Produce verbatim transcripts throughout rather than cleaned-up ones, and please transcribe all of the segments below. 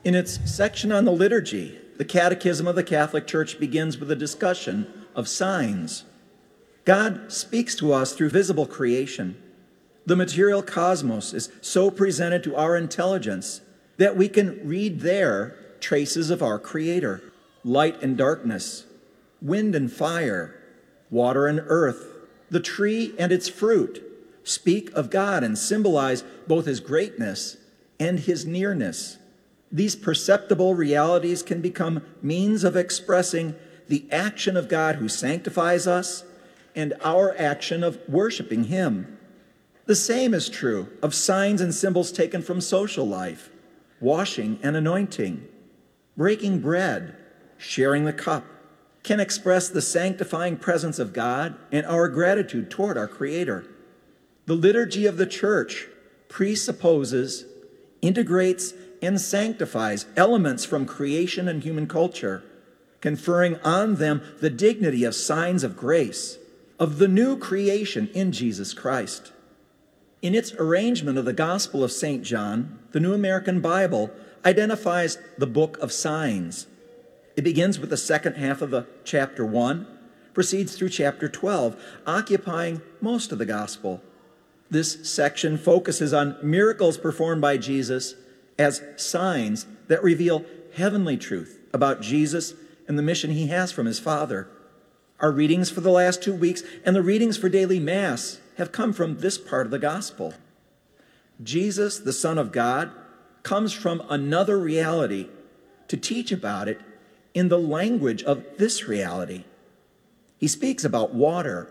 In its section on the liturgy, the Catechism of the Catholic Church begins with a discussion of signs. God speaks to us through visible creation. The material cosmos is so presented to our intelligence that we can read there traces of our Creator: light and darkness, wind and fire, water and earth. The tree and its fruit speak of God and symbolize both His greatness and His nearness. These perceptible realities can become means of expressing the action of God who sanctifies us and our action of worshiping Him. The same is true of signs and symbols taken from social life: washing and anointing, breaking bread, sharing the cup, can express the sanctifying presence of God and our gratitude toward our Creator. The liturgy of the Church presupposes, integrates, and sanctifies elements from creation and human culture, conferring on them the dignity of signs of grace, of the new creation in Jesus Christ. In its arrangement of the Gospel of Saint John, the New American Bible identifies the book of signs. It begins with the second half of the chapter one, proceeds through chapter twelve, occupying most of the Gospel. This section focuses on miracles performed by Jesus as signs that reveal heavenly truth about Jesus and the mission He has from His Father. Our readings for the last two weeks and the readings for daily Mass have come from this part of the Gospel. Jesus, the Son of God, comes from another reality to teach about it in the language of this reality. He speaks about water,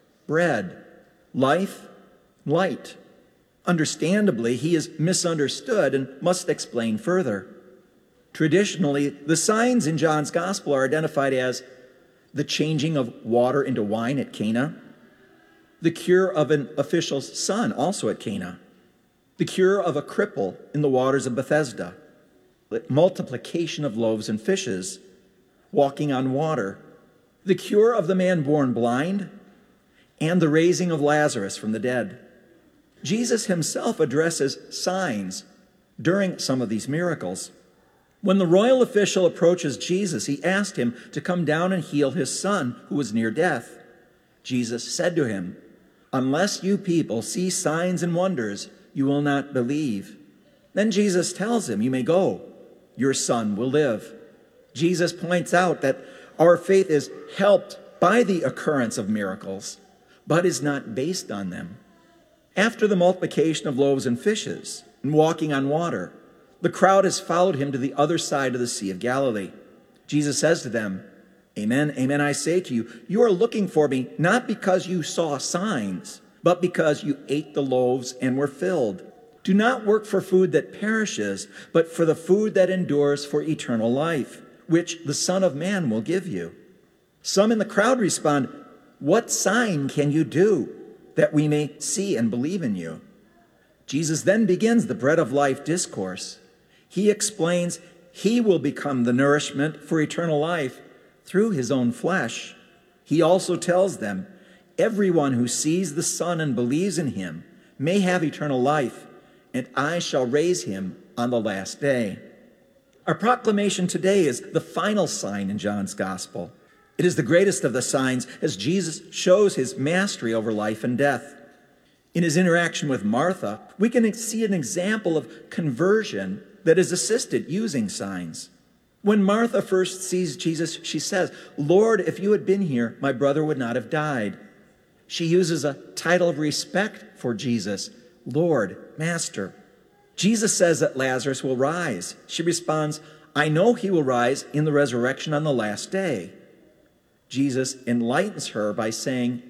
bread, life, light. Understandably, He is misunderstood and must explain further. Traditionally, the signs in John's Gospel are identified as the changing of water into wine at Cana, the cure of an official's son also at Cana, the cure of a cripple in the waters of Bethesda, the multiplication of loaves and fishes, walking on water, the cure of the man born blind, and the raising of Lazarus from the dead. Jesus Himself addresses signs during some of these miracles. When the royal official approaches Jesus, he asked him to come down and heal his son, who was near death. Jesus said to him, "Unless you people see signs and wonders, you will not believe." Then Jesus tells him, "You may go. Your son will live." Jesus points out that our faith is helped by the occurrence of miracles, but is not based on them. After the multiplication of loaves and fishes and walking on water, the crowd has followed Him to the other side of the Sea of Galilee. Jesus says to them, "Amen, amen, I say to you, you are looking for me not because you saw signs, but because you ate the loaves and were filled. Do not work for food that perishes, but for the food that endures for eternal life, which the Son of Man will give you." Some in the crowd respond, "What sign can you do that we may see and believe in you?" Jesus then begins the bread of life discourse. He explains He will become the nourishment for eternal life through His own flesh. He also tells them, "Everyone who sees the Son and believes in Him may have eternal life, and I shall raise him on the last day." Our proclamation today is the final sign in John's Gospel. It is the greatest of the signs as Jesus shows His mastery over life and death. In His interaction with Martha, we can see an example of conversion that is assisted using signs. When Martha first sees Jesus, she says, "Lord, if you had been here, my brother would not have died." She uses a title of respect for Jesus, Lord, Master. Jesus says that Lazarus will rise. She responds, "I know he will rise in the resurrection on the last day." Jesus enlightens her by saying,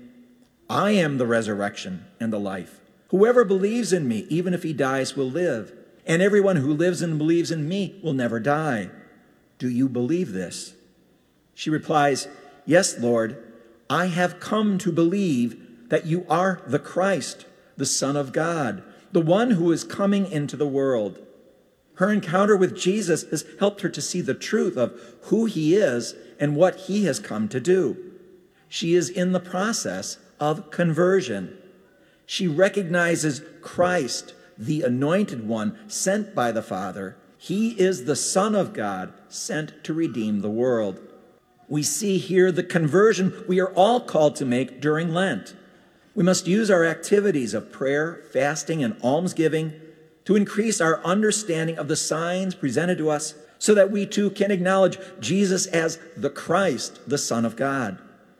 "I am the resurrection and the life. Whoever believes in me, even if he dies, will live. And everyone who lives and believes in me will never die. Do you believe this?" She replies, "Yes, Lord, I have come to believe that you are the Christ, the Son of God, the one who is coming into the world." Her encounter with Jesus has helped her to see the truth of who He is and what He has come to do. She is in the process of conversion. She recognizes Christ, the anointed one sent by the Father. He is the Son of God, sent to redeem the world. We see here the conversion we are all called to make during Lent. We must use our activities of prayer, fasting, and almsgiving to increase our understanding of the signs presented to us so that we too can acknowledge Jesus as the Christ, the Son of God.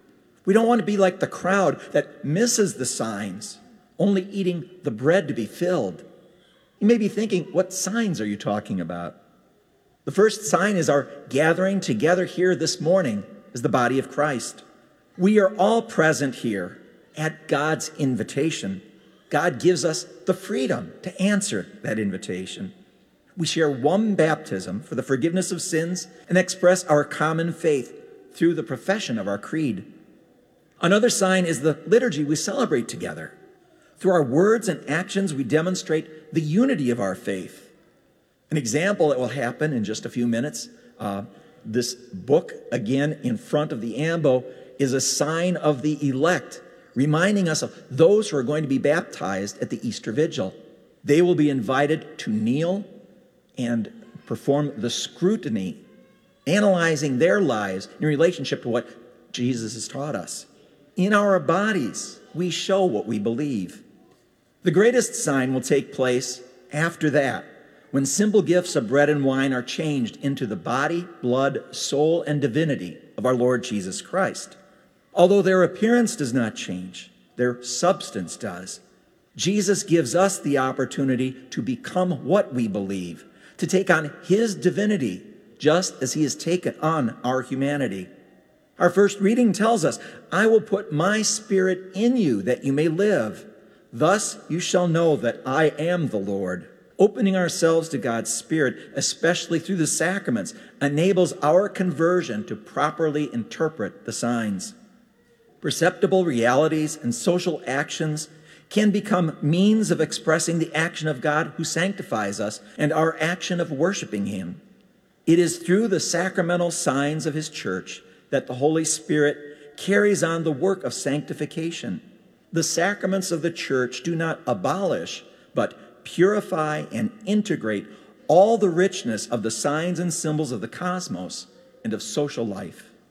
We don't want to be like the crowd that misses the signs, only eating the bread to be filled. You may be thinking, what signs are you talking about? The first sign is our gathering together here this morning as the body of Christ. We are all present here at God's invitation. God gives us the freedom to answer that invitation. We share one baptism for the forgiveness of sins and express our common faith through the profession of our creed. Another sign is the liturgy we celebrate together. Through our words and actions, we demonstrate the unity of our faith. An example that will happen in just a few minutes, uh, this book, again in front of the ambo, is a sign of the elect, reminding us of those who are going to be baptized at the Easter Vigil. They will be invited to kneel and perform the scrutiny, analyzing their lives in relationship to what Jesus has taught us. In our bodies, we show what we believe. The greatest sign will take place after that, when simple gifts of bread and wine are changed into the body, blood, soul, and divinity of our Lord Jesus Christ. Although their appearance does not change, their substance does. Jesus gives us the opportunity to become what we believe, to take on his divinity, just as he has taken on our humanity. Our first reading tells us, I will put my spirit in you that you may live. Thus you shall know that I am the Lord. Opening ourselves to God's Spirit, especially through the sacraments, enables our conversion to properly interpret the signs. Perceptible realities and social actions can become means of expressing the action of God who sanctifies us and our action of worshiping him. It is through the sacramental signs of his church that the Holy Spirit carries on the work of sanctification. The sacraments of the church do not abolish, but purify and integrate all the richness of the signs and symbols of the cosmos and of social life.